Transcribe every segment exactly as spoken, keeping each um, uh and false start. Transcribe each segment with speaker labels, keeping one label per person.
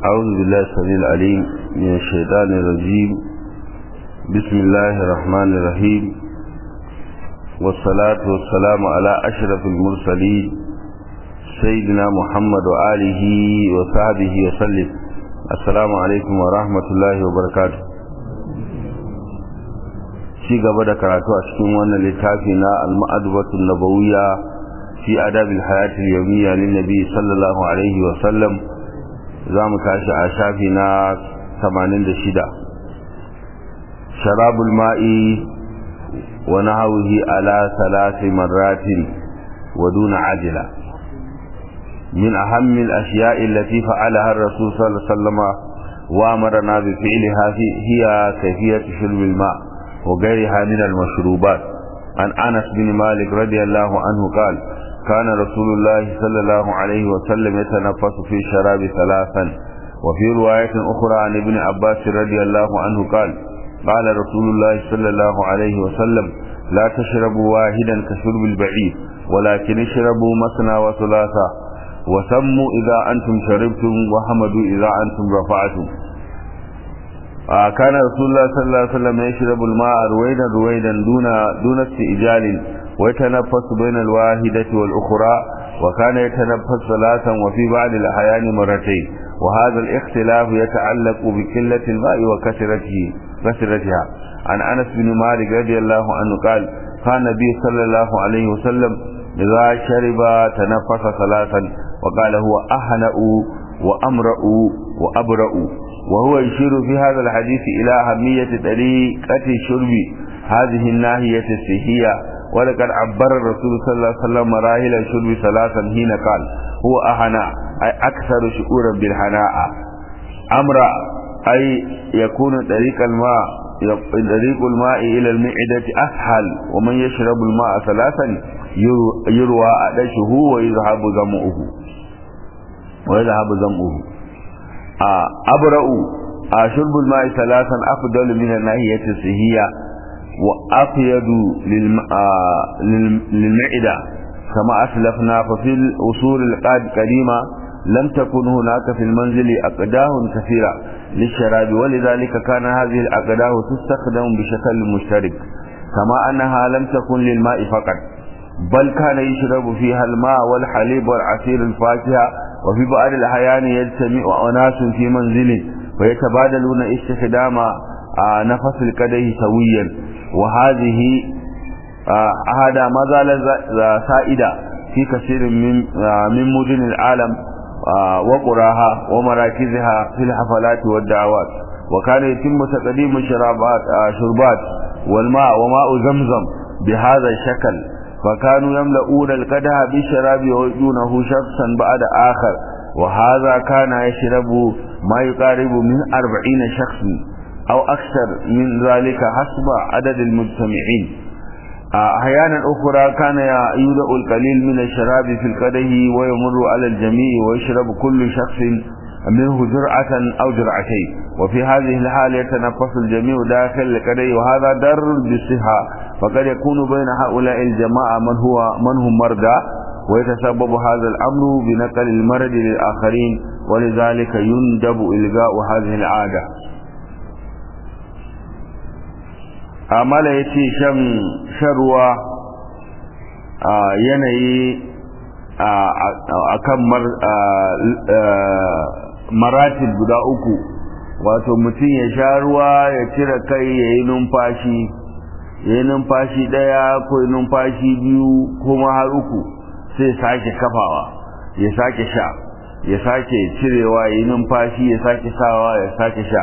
Speaker 1: أعوذ بالله السميع العليم من الشيطان الرجيم. بسم الله الرحمن الرحيم، والصلاة والسلام على أشرف المرسلين سيدنا محمد وآله وصحبه وسلم. السلام عليكم ورحمة الله وبركاته. ci gaba da karatu a cikin wannan littafi na al-ma'adubatu nabawiyya fi adab al-hayat al-yawmiyya lin-nabi sallallahu alaihi wa sallam. zamu tashi a shafi na tamanin da shida. sharabul ma'i wa nahwihi ala thalathi marratin wa duna ajla min ahammi al-ashya'i allati fa'alaha ar-rasul sallallahu alaihi wa sallam wa amarna bi fi'liha hiya kayfiyatu shurbil ma' وغيرها من المشروبات. عن أنس بن مالك رضي الله عنه قال: كان رسول الله صلى الله عليه وسلم يتنفس في الشراب ثلاثا. وفي رواية أخرى عن ابن عباس رضي الله عنه قال: قال رسول الله صلى الله عليه وسلم: لا تشربوا واحدا كشرب البعير، ولكن اشربوا مثنى وثلاثا، وسموا إذا أنتم شربتم، وحمدوا إذا أنتم رفعتم. آه كان رسول الله صلى الله عليه وسلم يشرب الماء رويدا رويدا دون دون استئجال، ويتنفس بين الواحدة والأخرى، وكان يتنفس ثلاثا وفي بعض الأحيان مرتين. وهذا الاختلاف يتعلق بقلة الماء وكثرته كثرتها. عن أنس بن مالك رضي الله عنه قال: كان النبي صلى الله عليه وسلم إذا شرب تنفس ثلاثا، وقال: هو أهنأ وأمرأ وأبرأ. وهو يشير في هذا الحديث إلى أهمية طريقة شرب هذه الناحية الصحية. ولقد عبر الرسول صلى الله عليه وسلم مراحل الشرب ثلاثا حين قال: هو أهناء أي أكثر شعورا بالهناء، أمرأ أي يكون طريق الماء طريق الماء إلى المعدة أسهل، ومن يشرب الماء ثلاثا يروى عطشه ويذهب ظمؤه ويذهب ظمؤه. آه أبرأوا آه شرب الماء ثلاثا أفضل من الناحية الصحية وأفيد آه للمعدة كما أسلفنا. ففي الأصول القديمة لم تكن هناك في المنزل أقداه كثيرة للشراب، ولذلك كان هذه الأقداه تستخدم بشكل مشترك، كما أنها لم تكن للماء فقط، بل كان يشرب فيها الماء والحليب والعصير الفاكهة. وفي بعض الأحيان يجتمع أناس في منزل ويتبادلون استخدام نفس القدح سويا، وهذه هذا ما زال سائدا في كثير من من مدن العالم وقراها ومراكزها في الحفلات والدعوات. وكان يتم تقديم الشرابات شربات والماء وماء زمزم بهذا الشكل، فكانوا يملؤون القدح بالشراب ويؤذونه شخصا بعد آخر، وهذا كان يشرب ما يقارب من أربعين شخص أو أكثر من ذلك حسب عدد المجتمعين. أحيانا أخرى كان يودع القليل من الشراب في القدح ويمر على الجميع ويشرب كل شخص منه جرعة أو جرعتين، وفي هذه الحال يتنفس الجميع داخل القدح، وهذا ضر بالصحة، فقد يكون بين هؤلاء الجماعة من هو من هم مرضى، ويتسبب هذا الأمر بنقل المرض للآخرين، ولذلك يندب إلغاء هذه العادة. أمال يتي شن شروى ينهي أكم maratib guda uku, wato mutum ya sha ruwa ya cire kai ya yi numfashi ya yi numfashi daya ko ya numfashi biyu kuma har uku, sai sake kafawa ya sake sha ya sake cirewa ya yi numfashi ya sake sawa ya sake sha.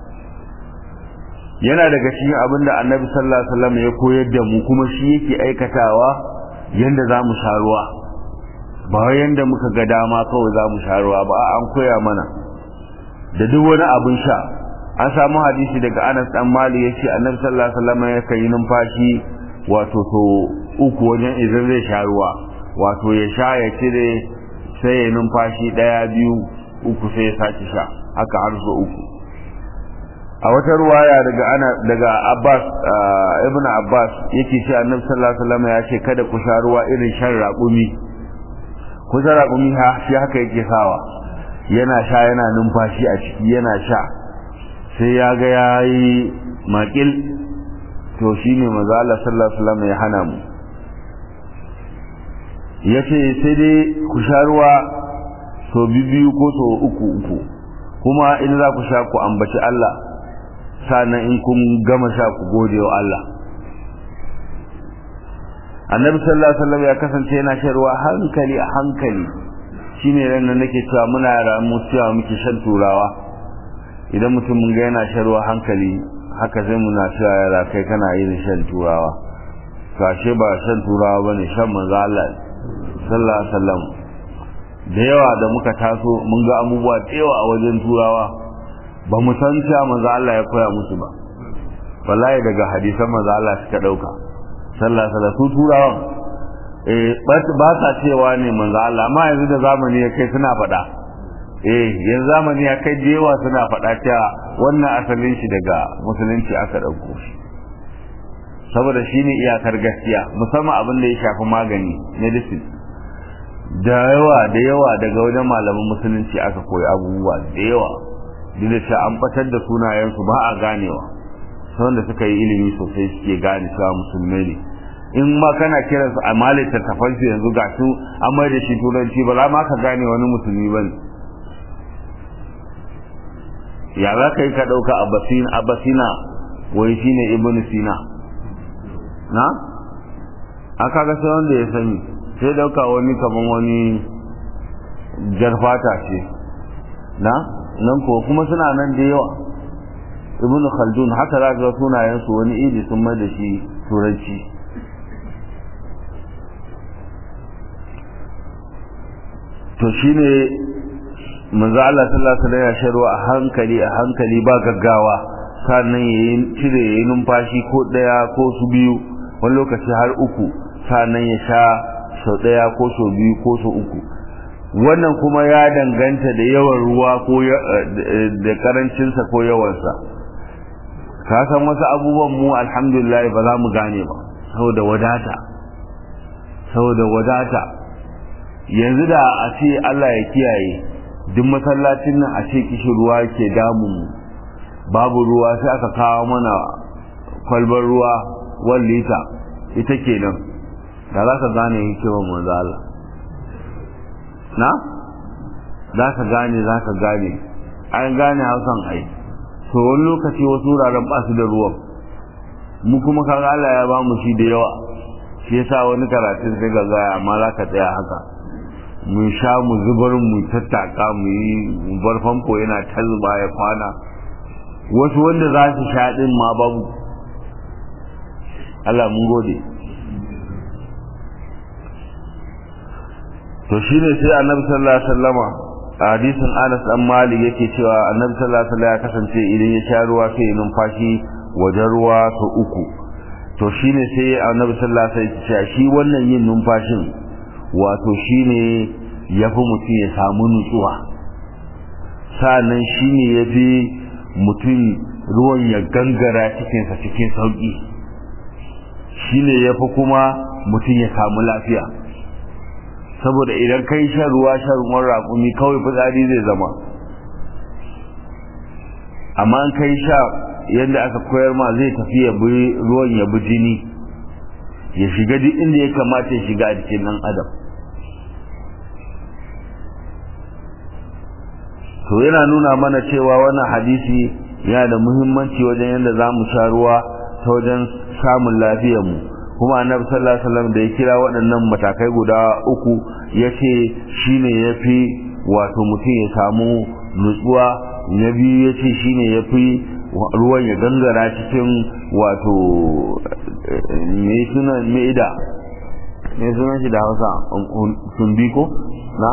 Speaker 1: yana daga cikin abin da annabi sallallahu alaihi wasallam ya koyar da mu, kuma shi yake aikatawa yanda za mu sha ruwa, ba wai yanda muka ga dama kawai za mu sha ruwa ba, an koya mana da duk wani abin sha. An samu hadisi daga Anas dan Malik yace Annabi sallallahu alaihi wasallam ya kai numfashi wato to uku wajen idan zai sha ruwa, wato ya sha ya cire sai ya numfashi daya biyu uku sai ya saki sha, haka har so uku. A wata ruwaya daga ana daga Abbas ibn Abbas yake ce Annabi sallallahu alaihi wasallam ya ce kada ku sha ruwa irin shan raƙumi. Ku sha raƙumi ha shi haka yake sawa yana sha yana numfashi a ciki yana sha sai ya ga yayi makil to shine manzo Allah sallallahu alaihi wasallam ya hana mu yace sai dai ku sha ruwa so biyu ko so uku uku kuma in za ku sha ku ambaci Allah sannan in kun gama sha ku gode wa Allah. Annabi sallallahu alaihi wasallam ya kasance yana shan ruwa hankali a hankali shine ran nan nake cewa muna ramu cewa muke shan turawa idan mutum mun ga yana shan ruwa hankali haka sai muna cewa yara kai kana yin shan turawa kashe ba shan turawa bane shan manzo Allah sallallahu alaihi wasallam da yawa da muka taso mun ga abubuwa da yawa a wajen turawa ba mu san cewa manzo Allah ya koya musu ba wallahi daga hadisan manzo Allah suka dauka sallallahu alaihi wasallam su turawan eh ba ta cewa ne manzo Allah amma yanzu da zamani ya kai suna faɗa eh yanzu zamani ya kai jewa suna faɗa cewa wannan asalin shi daga musulunci aka dauko shi saboda shine iyakar gaskiya musamman abin da ya shafi magani medicine da yawa da yawa daga wajen malaman musulunci aka koyi abubuwa da yawa duk da an batar da sunayensu ba a ganewa wanda suka yi ilimi sosai suke gane cewa musulmai ne in ma kana kiransu a malita tafansu yanzu ga su an mai da shi turanci ba za ma ka gane wani musulmi ba ne ya za ka yi ka ɗauka abasina wai shi ne ibn sina na aka ga sai wanda ya sani sai ɗauka wani kaman wani jarfata ce na nan ko kuma suna nan da yawa ibn khaldun haka za ga sunayensu wani idi sun mai da shi turanci to shine manzo Allah sallallahu alaihi wasallam ya sharwa a hankali a hankali ba gaggawa sannan yayin cire yayin numfashi ko daya ko su biyu wani lokaci har uku sannan ya sha sau daya ko sau biyu ko sau uku wannan kuma ya danganta da yawan ruwa ko da karancinsa ko yawansa ka san wasu abubuwan mu alhamdulillah ba za mu gane ba saboda wadata saboda wadata yanzu da a ce Allah ya kiyaye duk masallacin nan a ce kishi ruwa ke damu babu ruwa sai aka kawo mana kwalbar ruwa one liter ita kenan da za ka gane hikimar manzo Allah na za ka gane za ka gane an gane hausan ai to wani lokaci wasu wuraren ba su da ruwan mu kuma kaga Allah ya ba mu shi da yawa shi yasa wani karatun sai ga zaya amma za ka tsaya haka mun sha mu zubar mu tattaka mu yi mu bar famfo yana talba ya kwana wasu wanda za su sha din ma babu Allah mun gode to shine sai Annabi sallallahu alaihi wasallama a hadisin Anas dan Malik yake cewa Annabi sallallahu alaihi wasallam ya kasance idan ya sha ruwa sai ya numfashi wajen ruwa sau uku to shine sai Annabi sallallahu alaihi wasallam ya ce shi wannan yin numfashin wato shine yafi mutum ya samu nutsuwa sannan shine yafi mutum ruwan ya gangara cikin sa cikin sauki shine yafi kuma mutum ya samu lafiya saboda idan kai shan ruwa shan ruwan raƙumi kawai fitsari zai zama amma an kai sha yadda aka koyar ma zai tafi ya bi ruwan ya bi jini ya shiga duk inda ya kamata ya shiga a jikin ɗan adam to yana nuna mana cewa wannan hadisi yana da muhimmanci wajen yadda za mu sha ruwa ta wajen samun lafiyarmu kuma annabi sallallahu alaihi wasallam da ya kira waɗannan matakai guda uku yace shine yafi wato mutum ya samu nutsuwa na biyu yace shine yafi ruwan ya gangara cikin wato me sunan meida me sunan shi da Hausa tumbiko na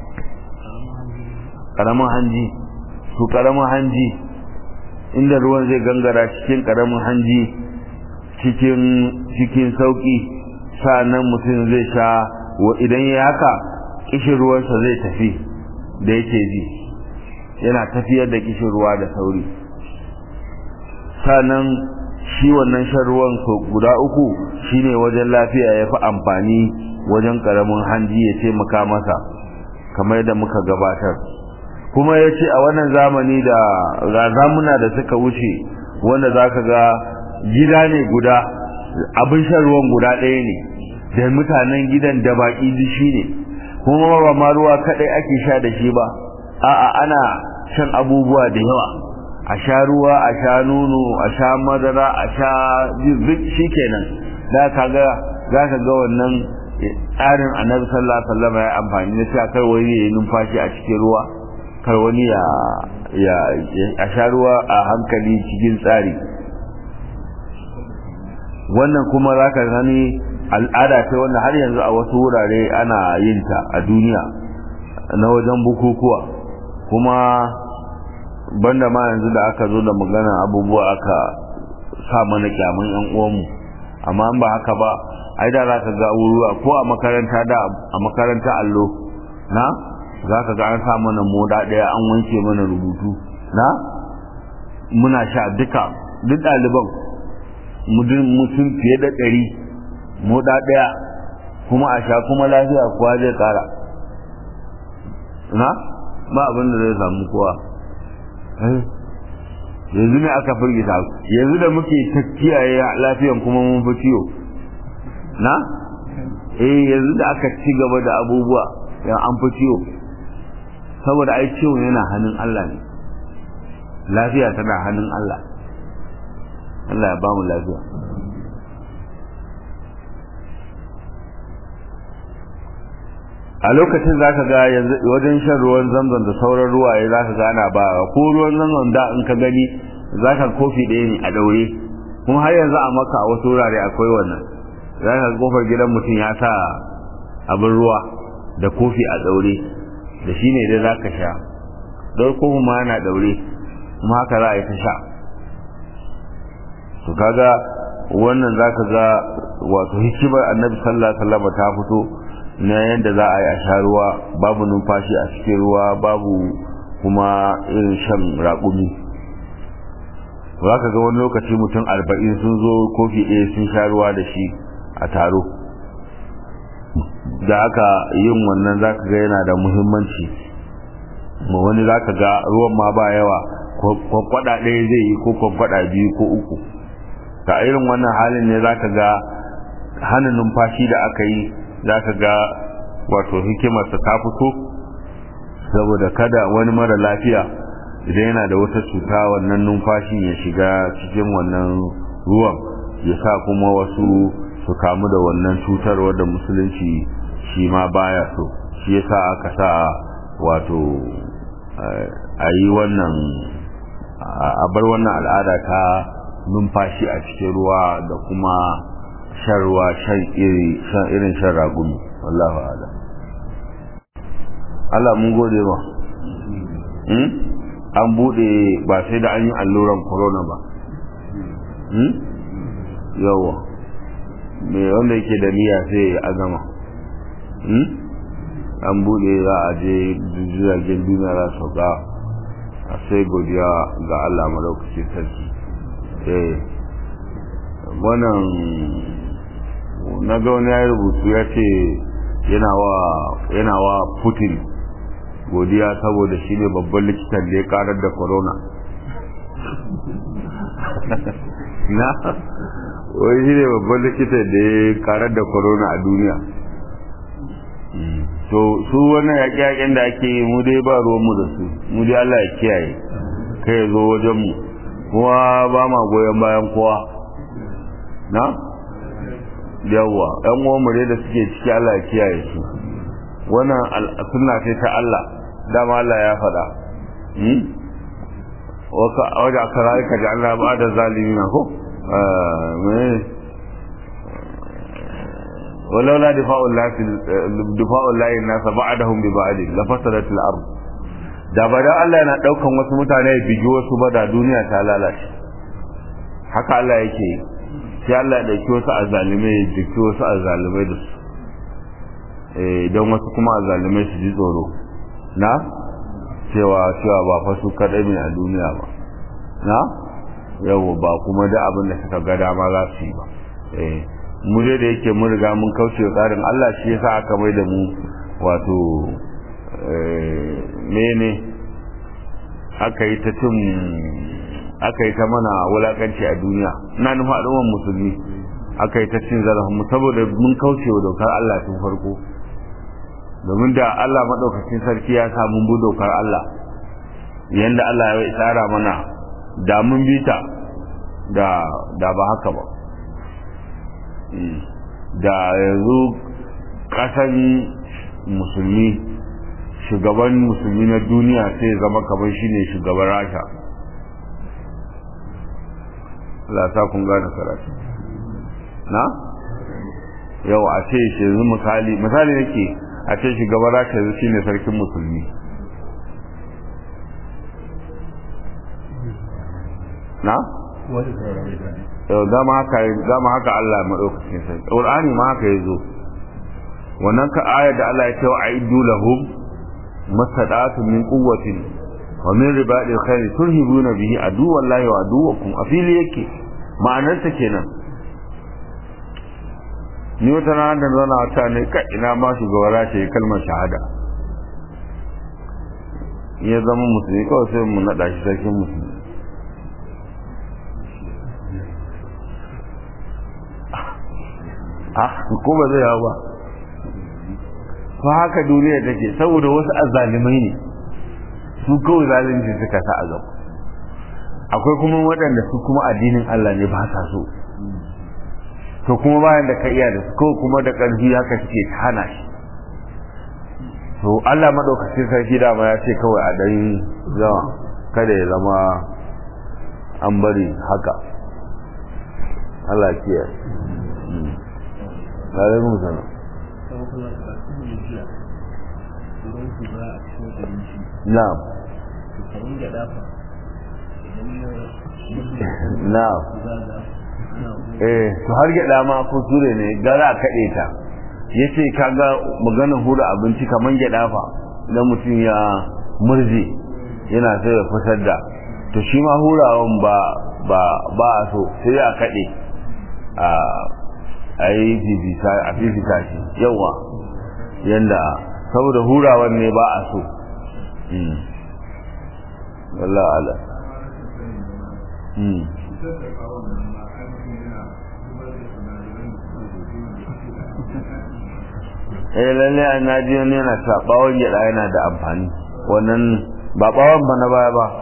Speaker 1: karamin hanji su karamin hanji inda ruwan zai gangara cikin karamin hanji cikin cikin sauki sa'annan mutum zai sha idan ya haka kishin ruwansa zai tafi da yake ji yana tafiyar da kishin ruwa da sauri sa'annan shi wannan shan ruwan guda uku shine wajen lafiya ya fi amfani wajen karamin hanji ya taimaka masa kamar yadda muka gabatar kuma ya ce a wannan zamani da ga zamuna da suka wuce wanda za ka ga gida ne guda abin shan ruwan guda ɗaya ne da mutanen gidan da baƙi dishi ne kuma ba ma ruwa kaɗai ake sha da shi ba a'a ana shan abubuwa da yawa a sha ruwa a sha nono a sha madara a sha duk shi kenan da ka ga za ka ga wannan tsarin annabi sallallahu alaihi wasallam ya amfani da cewa kar wani ya yi numfashi a cikin ruwa kar wani ya ya a sha ruwa a hankali cikin tsari wannan kuma za ka gani al'ada ce wanda har yanzu a wasu wurare ana yin ta a duniya na wajen bukukuwa kuma banda ma yanzu da aka zo da magana abubuwa aka sa mana kyamun yan uwanmu amma ba haka ba ai da za ka ga wuruwa ko a makaranta da a makaranta allo na za ka ga an sa mana moda daya an wanke mana rubutu na muna sha duka duk ɗaliban mutum fiye da ɗari moda daya kuma a sha kuma lafiya kowa zai kara na ba abin da zai samu kowa yanzu ne aka firgita yanzu da muke kiyaye lafiyan kuma mun fi ciwo na eh yanzu da aka ci gaba da abubuwa yan an fi ciwo saboda ai ciwo yana hannun Allah ne lafiya tana hannun Allah Allah ya ba mu lafiya a lokacin zaka ga yanzu wajen shan ruwan zamzam da sauran ruwaye zaka ga ana ba ko ruwan zamzam da in ka gani zaka kofi ɗaya ne a daure kuma har yanzu a Makka a wasu wurare akwai wannan zaka ga kofar gidan mutum ya sa abin ruwa da kofi a daure da shine dai zaka sha don ko ma yana daure kuma haka za a yi ta sha to kaga wannan zaka ga wato hikimar Annabi sallallahu alaihi wasallam ta fito na yadda za a yi a sha ruwa babu numfashi a cikin ruwa babu kuma irin shan raƙumi za ka ga wani lokaci mutum arba'in sun zo kofi ɗaya sun sha ruwa da shi a taro da aka yin wannan za ka ga yana da muhimmanci ma wani za ka ga ruwan ma ba yawa kwakwada ɗaya zai yi ko kwakwada biyu ko uku ta irin wannan halin ne za ka ga hana numfashi da aka yi za ka ga wato hikimarsa ta fito saboda kada wani mara lafiya idan yana da wata cuta wannan numfashin ya shiga cikin wannan ruwan ya sa kuma wasu su kamu da wannan cutar wadda musulunci shi ma baya so shi yasa aka sa wato a yi wannan a bar wannan al'ada ta numfashi a cikin ruwa da kuma shan ruwa shan irin shan ragumi wallahu ala Allah mun gode ba hmm? an bude ba sai da an yi alluran corona ba hmm? yawa me wanda yake da niyya sai ya azama hmm? an bude za a je jiragen duniya za su ga a sai godiya ga Allah madaukakin sarki eh wannan na ga wani ya rubutu ya ce yana wa Putin godiya saboda shi ne babban likitan da ya karar da corona na wai shi ne babban likitan da ya karar da corona a duniya to su wannan yaƙe-yaƙen da ake yi mu dai ba ruwanmu da su mu dai Allah ya kiyaye kai ya zo wajenmu kuma ba ma goyon bayan kowa na yawa ɗan uwanmu dai da suke ciki Allah ya kiyaye su wannan sunna ce ta Allah dama Allah ya faɗa hmm waka wajen aka rayu ka ji Allah ba da zalimi na ko ولولا دفاع الله دفاع الله الناس بعدهم ببعض لفسدت الارض da ba da Allah yana daukan wasu mutane ya bigi wasu ba da duniya ta lalace haka Allah yake sai Allah ya dauki wasu azalimai ya jiki wasu azalimai da su eh don wasu kuma azalimai su ji tsoro na cewa cewa ba fa su kadai ne a duniya ba na yawo ba kuma da abin da suka ga dama za su yi ba eh mu dai da yake mun riga mun kauce tsarin Allah shi yasa aka mai da mu wato eh mene aka yi ta cin aka yi ta mana wulakanci a duniya ina nufin al'ummar musulmi aka yi ta cin zarafin mu saboda mun kauce wa dokar Allah tun farko domin da Allah madaukakin sarki ya sa mun bi dokar Allah yanda Allah ya tsara mana da mun bi ta da da ba haka ba da yanzu kasan musulmi shugaban musulmi na duniya sai zama kamar shine shugaban Rasha Allah ta kun gane karatu na yau a ce shi yanzu misali misali nake a ce shugaban Rasha yanzu shine sarkin musulmi na yau dama haka dama haka Allah ya madaukakin sarki Qur'ani ma haka yazo wannan ka ayar da Allah ya ce wa aidu lahum masadatu min quwwatin wa min ribadil khair turhibuna bihi adu wallahi wa aduwakum afili yake ma'anar ta kenan ni wata na da zana ta ne kai ina ma shugaba ce kalmar shahada ya zama musulmi kawai sai mu nada shi sarkin musulmi ah ko ba zai yawa ba fa haka duniya take saboda wasu azzalimai ne su kawai zalunci suka sa a gaba akwai kuma waɗanda su kuma addinin Allah ne ba sa so to kuma bayan da ka iya da su kawai kuma da ƙarfi haka suke hana shi to Allah madaukakin sarki da ma ya ce kawai a dan zama kada ya zama an bari haka Allah ya kiyaye alaikum salam na'am na'am eh to har gyaɗa ma ko ture ne gara a kaɗe ta yace kaga maganar hura abinci kaman gyaɗa fa idan mutum ya murje yana sai ya fitar da to shi ma hurawan ba ba ba a so sai a kaɗe a ai fifita a fifita shi yawa yanda saboda hurawan ne ba a so wallahi ala eh lalle an naji wani yana ta bawon gyaɗa yana da amfani wannan ba bawon ba na baya ba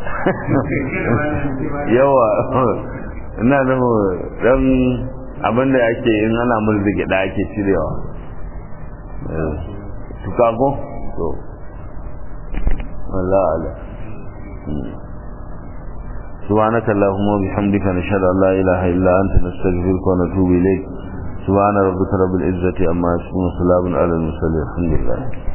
Speaker 1: yawa ina da dan abinda ake in ana mulki gyaɗa ake cirewa tuka ko to wallahi ala سبحانك اللهم وبحمدك نشهد ان لا اله الا انت نستغفرك ونتوب اليك سبحان ربك رب العزه عما يصفون وسلام على المرسلين الحمد لله